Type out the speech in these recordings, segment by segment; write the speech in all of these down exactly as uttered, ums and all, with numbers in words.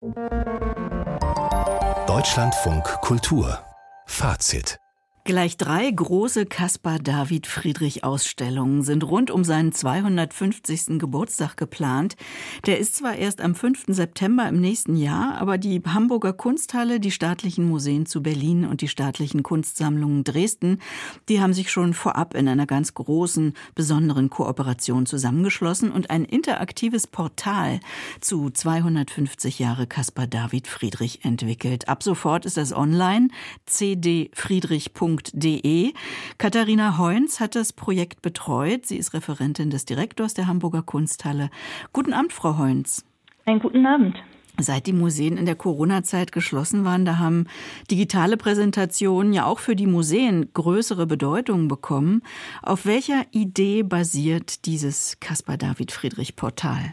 Deutschlandfunk Kultur Fazit. Gleich drei große Caspar-David-Friedrich-Ausstellungen sind rund um seinen zweihundertfünfzigsten Geburtstag geplant. Der ist zwar erst am fünften September im nächsten Jahr, aber die Hamburger Kunsthalle, die staatlichen Museen zu Berlin und die staatlichen Kunstsammlungen Dresden, die haben sich schon vorab in einer ganz großen, besonderen Kooperation zusammengeschlossen und ein interaktives Portal zu zweihundertfünfzig Jahre Caspar-David-Friedrich entwickelt. Ab sofort ist das online, c d friedrich punkt de. Katharina Heunz hat das Projekt betreut. Sie ist Referentin des Direktors der Hamburger Kunsthalle. Guten Abend, Frau Heunz. Einen guten Abend. Seit die Museen in der Corona-Zeit geschlossen waren, da haben digitale Präsentationen ja auch für die Museen größere Bedeutung bekommen. Auf welcher Idee basiert dieses Caspar-David-Friedrich-Portal?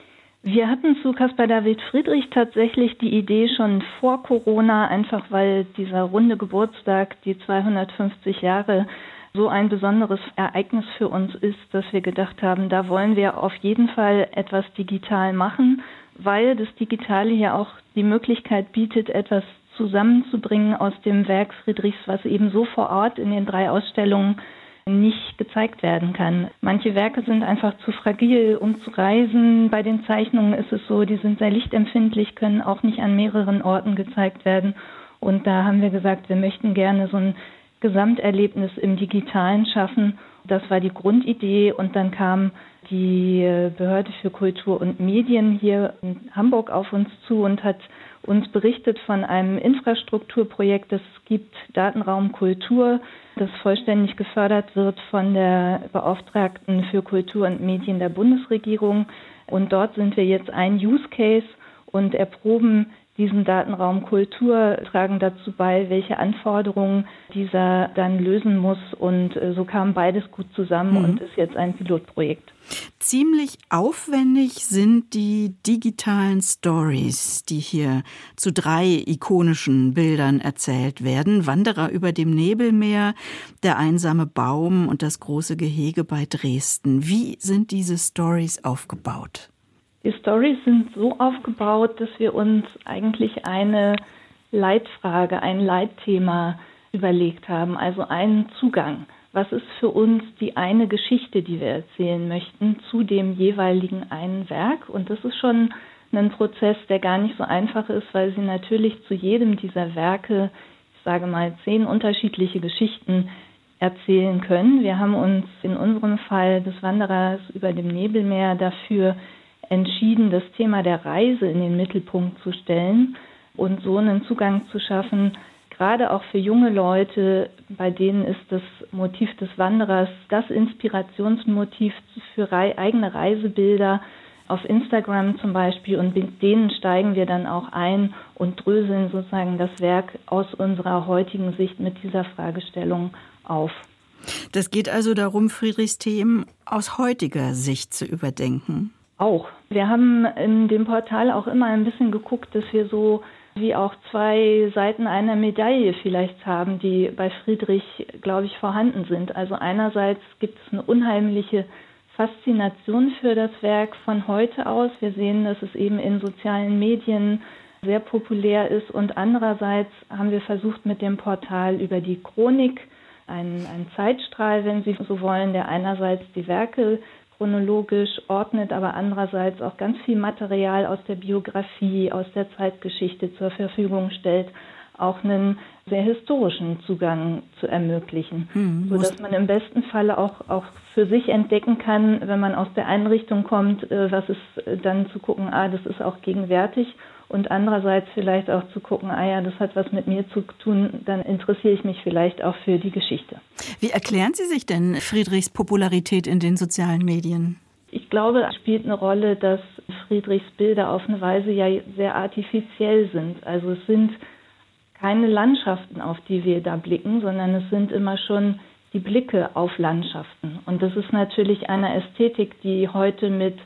Wir hatten zu Caspar-David-Friedrich tatsächlich die Idee schon vor Corona, einfach weil dieser runde Geburtstag, die zweihundertfünfzig Jahre, so ein besonderes Ereignis für uns ist, dass wir gedacht haben, da wollen wir auf jeden Fall etwas digital machen, weil das Digitale ja auch die Möglichkeit bietet, etwas zusammenzubringen aus dem Werk Friedrichs, was eben so vor Ort in den drei Ausstellungen nicht gezeigt werden kann. Manche Werke sind einfach zu fragil, um zu reisen. Bei den Zeichnungen ist es so, die sind sehr lichtempfindlich, können auch nicht an mehreren Orten gezeigt werden. Und da haben wir gesagt, wir möchten gerne so ein Gesamterlebnis im Digitalen schaffen. Das war die Grundidee und dann kam die Behörde für Kultur und Medien hier in Hamburg auf uns zu und hat uns berichtet von einem Infrastrukturprojekt, das gibt Datenraum Kultur, das vollständig gefördert wird von der Beauftragten für Kultur und Medien der Bundesregierung. Und dort sind wir jetzt ein Use Case und erproben diesen Datenraum Kultur, tragen dazu bei, welche Anforderungen dieser dann lösen muss. Und so kam beides gut zusammen mhm. und ist jetzt ein Pilotprojekt. Ziemlich aufwendig sind die digitalen Stories, die hier zu drei ikonischen Bildern erzählt werden. Wanderer über dem Nebelmeer, der einsame Baum und das große Gehege bei Dresden. Wie sind diese Stories aufgebaut? Die Stories sind so aufgebaut, dass wir uns eigentlich eine Leitfrage, ein Leitthema überlegt haben, also einen Zugang. Was ist für uns die eine Geschichte, die wir erzählen möchten, zu dem jeweiligen einen Werk? Und das ist schon ein Prozess, der gar nicht so einfach ist, weil Sie natürlich zu jedem dieser Werke, ich sage mal, zehn unterschiedliche Geschichten erzählen können. Wir haben uns in unserem Fall des Wanderers über dem Nebelmeer dafür entschieden, das Thema der Reise in den Mittelpunkt zu stellen und so einen Zugang zu schaffen, gerade auch für junge Leute, bei denen ist das Motiv des Wanderers das Inspirationsmotiv für rei- eigene Reisebilder auf Instagram zum Beispiel, und mit denen steigen wir dann auch ein und dröseln sozusagen das Werk aus unserer heutigen Sicht mit dieser Fragestellung auf. Das geht also darum, Friedrichs Themen aus heutiger Sicht zu überdenken. Auch. Wir haben in dem Portal auch immer ein bisschen geguckt, dass wir so wie auch zwei Seiten einer Medaille vielleicht haben, die bei Friedrich, glaube ich, vorhanden sind. Also einerseits gibt es eine unheimliche Faszination für das Werk von heute aus. Wir sehen, dass es eben in sozialen Medien sehr populär ist. Und andererseits haben wir versucht, mit dem Portal über die Chronik, einen, einen Zeitstrahl, wenn Sie so wollen, der einerseits die Werke chronologisch ordnet, aber andererseits auch ganz viel Material aus der Biografie, aus der Zeitgeschichte zur Verfügung stellt, auch einen sehr historischen Zugang zu ermöglichen, hm, sodass man im besten Falle auch, auch für sich entdecken kann, wenn man aus der Einrichtung kommt, was ist dann zu gucken, ah, das ist auch gegenwärtig, und andererseits vielleicht auch zu gucken, ah ja, das hat was mit mir zu tun, dann interessiere ich mich vielleicht auch für die Geschichte. Wie erklären Sie sich denn Friedrichs Popularität in den sozialen Medien? Ich glaube, es spielt eine Rolle, dass Friedrichs Bilder auf eine Weise ja sehr artifiziell sind. Also es sind keine Landschaften, auf die wir da blicken, sondern es sind immer schon die Blicke auf Landschaften. Und das ist natürlich eine Ästhetik, die heute mit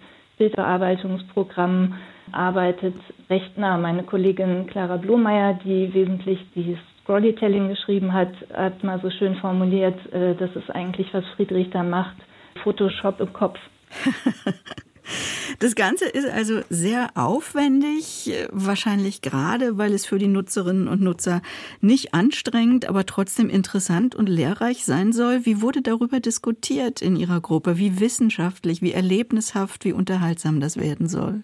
Bildbearbeitungsprogrammen arbeitet, recht nah. Meine Kollegin Clara Blomeyer, die wesentlich die Storytelling geschrieben hat, hat mal so schön formuliert, äh, das ist eigentlich, was Friedrich da macht, Photoshop im Kopf. Das Ganze ist also sehr aufwendig, wahrscheinlich gerade, weil es für die Nutzerinnen und Nutzer nicht anstrengend, aber trotzdem interessant und lehrreich sein soll. Wie wurde darüber diskutiert in Ihrer Gruppe? Wie wissenschaftlich, wie erlebnishaft, wie unterhaltsam das werden soll?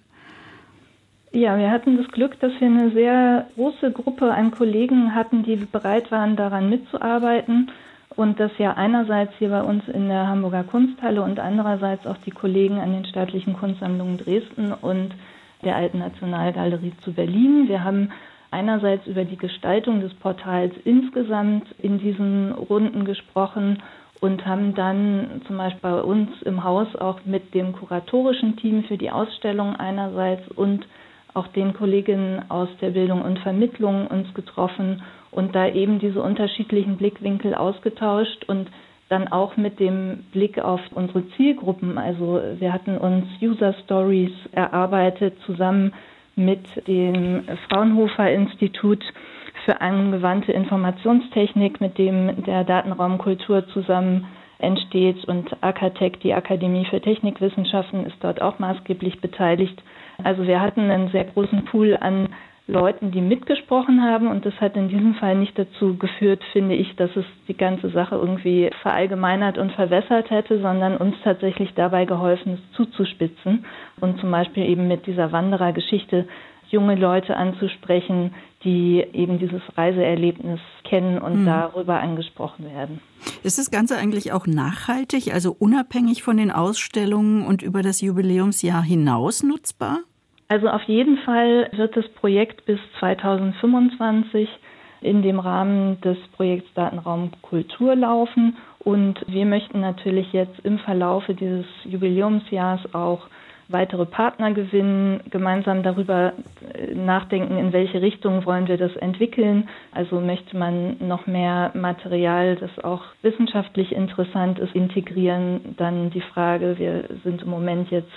Ja, wir hatten das Glück, dass wir eine sehr große Gruppe an Kollegen hatten, die bereit waren, daran mitzuarbeiten. Und dass ja einerseits hier bei uns in der Hamburger Kunsthalle und andererseits auch die Kollegen an den Staatlichen Kunstsammlungen Dresden und der Alten Nationalgalerie zu Berlin. Wir haben einerseits über die Gestaltung des Portals insgesamt in diesen Runden gesprochen und haben dann zum Beispiel bei uns im Haus auch mit dem kuratorischen Team für die Ausstellung einerseits und auch den Kolleginnen aus der Bildung und Vermittlung uns getroffen und da eben diese unterschiedlichen Blickwinkel ausgetauscht und dann auch mit dem Blick auf unsere Zielgruppen. Also wir hatten uns User Stories erarbeitet, zusammen mit dem Fraunhofer Institut für angewandte Informationstechnik, mit dem der Datenraum Kultur zusammen entsteht, und Akatech, die Akademie für Technikwissenschaften, ist dort auch maßgeblich beteiligt. Also wir hatten einen sehr großen Pool an Leuten, die mitgesprochen haben, und das hat in diesem Fall nicht dazu geführt, finde ich, dass es die ganze Sache irgendwie verallgemeinert und verwässert hätte, sondern uns tatsächlich dabei geholfen, es zuzuspitzen und zum Beispiel eben mit dieser Wanderergeschichte junge Leute anzusprechen, die eben dieses Reiseerlebnis kennen und mhm. darüber angesprochen werden. Ist das Ganze eigentlich auch nachhaltig, also unabhängig von den Ausstellungen und über das Jubiläumsjahr hinaus nutzbar? Also auf jeden Fall wird das Projekt bis zweitausendfünfundzwanzig in dem Rahmen des Projekts Datenraum Kultur laufen. Und wir möchten natürlich jetzt im Verlaufe dieses Jubiläumsjahrs auch weitere Partner gewinnen, gemeinsam darüber nachdenken, in welche Richtung wollen wir das entwickeln. Also möchte man noch mehr Material, das auch wissenschaftlich interessant ist, integrieren. Dann die Frage, wir sind im Moment jetzt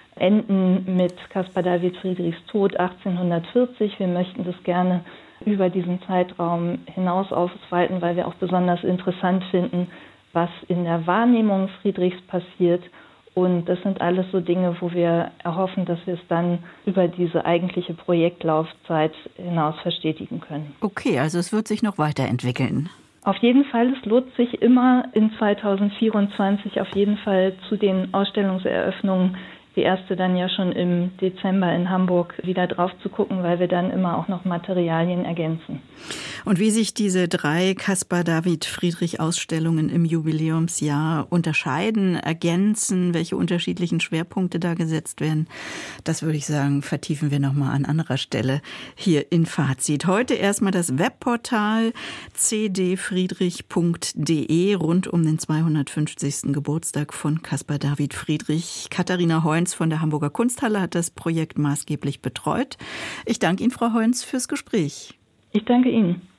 enden mit Caspar David Friedrichs Tod achtzehnhundertvierzig. Wir möchten das gerne über diesen Zeitraum hinaus ausweiten, weil wir auch besonders interessant finden, was in der Wahrnehmung Friedrichs passiert. Und das sind alles so Dinge, wo wir erhoffen, dass wir es dann über diese eigentliche Projektlaufzeit hinaus verstetigen können. Okay, also es wird sich noch weiterentwickeln. Auf jeden Fall, es lohnt sich immer in zweitausendvierundzwanzig auf jeden Fall zu den Ausstellungseröffnungen, die erste dann ja schon im Dezember in Hamburg, wieder drauf zu gucken, weil wir dann immer auch noch Materialien ergänzen. Und wie sich diese drei Caspar David Friedrich Ausstellungen im Jubiläumsjahr unterscheiden, ergänzen, welche unterschiedlichen Schwerpunkte da gesetzt werden, das würde ich sagen, vertiefen wir nochmal an anderer Stelle hier in Fazit. Heute erstmal das Webportal c d friedrich punkt d e rund um den zweihundertfünfzigsten Geburtstag von Caspar David Friedrich. Katharina Heunz von der Hamburger Kunsthalle hat das Projekt maßgeblich betreut. Ich danke Ihnen, Frau Heunz, fürs Gespräch. Ich danke Ihnen.